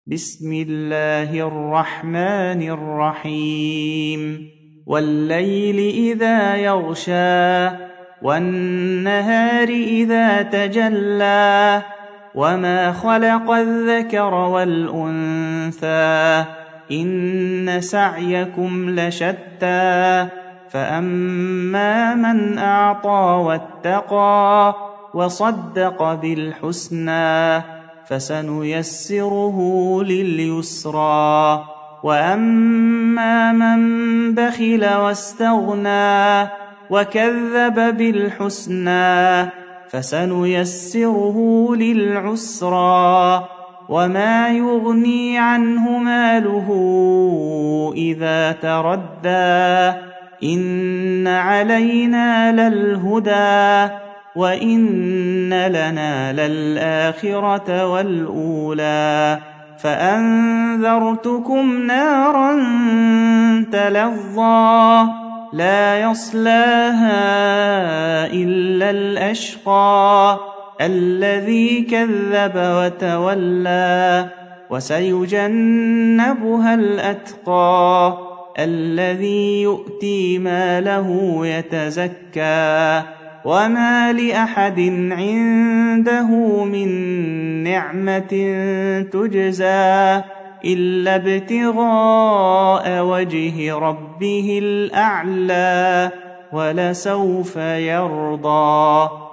بسم الله الرحمن الرحيم والليل إذا يغشى والنهار إذا تجلى وما خلق الذكر والأنثى إن سعيكم لشتى فأما من أعطى واتقى وصدق بالحسنى فسنيسره لليسرى وأما من بخل واستغنى وكذب بالحسنى فسنيسره للعسرى وما يغني عنه ماله إذا تردى إن علينا للهدى وإن لنا للآخرة والأولى فأنذرتكم نارا تلظى لا يصلاها إلا الأشقى الذي كذب وتولى وسيجنبها الأتقى الذي يؤتي ماله يتزكى وما لأحد عنده من نعمة تجزى إلا ابتغاء وجه ربه الأعلى ولسوف يرضى.